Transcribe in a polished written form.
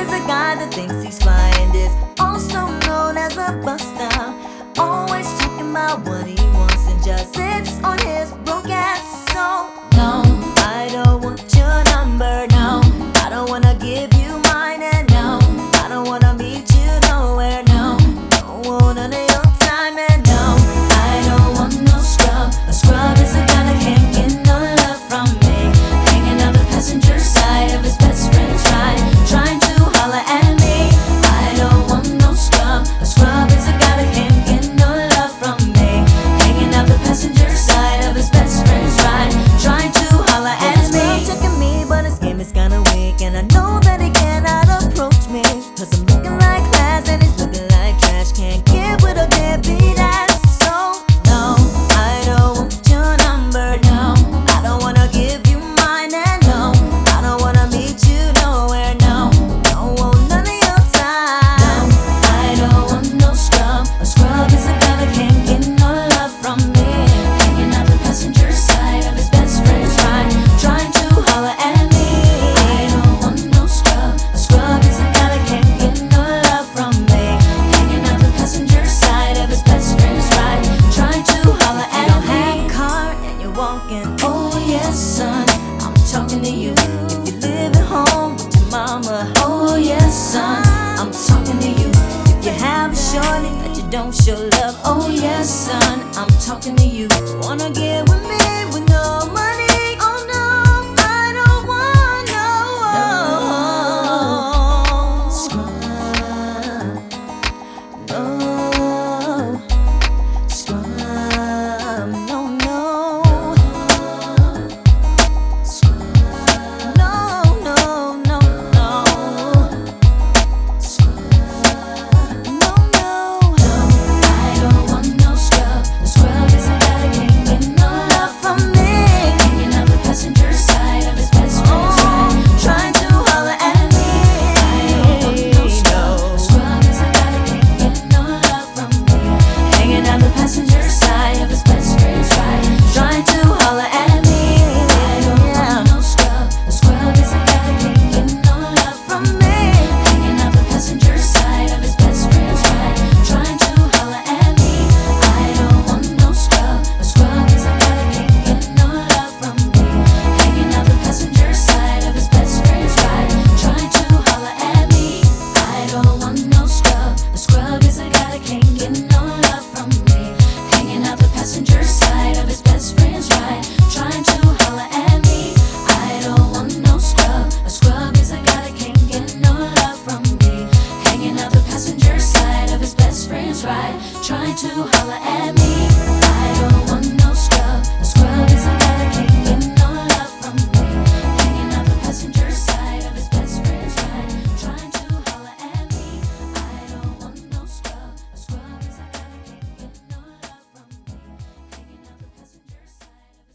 is a guy that thinks he's fly and is also known as a buster. Always talking about what he wants and just sits on his broke ass. So no, I don't want your number. No, I don't wanna give you mine. And no, I don't wanna meet you nowhere. No, don't want none of your time. And no, I don't want no scrub. A scrub is a guy that can't get no love from me. Hanging out the passenger side of his best friend's ride, trying to holler at me. I don't want no scrub. A scrub is a guy that can't get no love from me. Hanging out the passenger side of his best friend's ride, trying to holler at me. He's checking me, but his game is kinda weak, and I know that he cannot approach me, 'cause I'm looking like class and he's looking like trash. Can't get with a deadbeat ass. So no, I don't want your number. No, I don't wanna give you mine. And no, I don't wanna meet you nowhere. No, don't want none of your time. No, I don't want no scrub. A scrub is a guy that can't get no love from me. Hanging out the passenger side of his best friend's ride, trying to holler at me. I don't want no scrub. A scrub is a guy that can't get no love from me. Hanging out the passenger side of his best friend's ride, trying to holler at me. You don't have a car and you're walking. Oh yes, son, I'm talking to you. If you live at home with your mama. Oh yes, son, I'm talking to you. If you have a shorty that you don't show love. Oh yes, son, I'm talking to you. Wanna get with me with no money?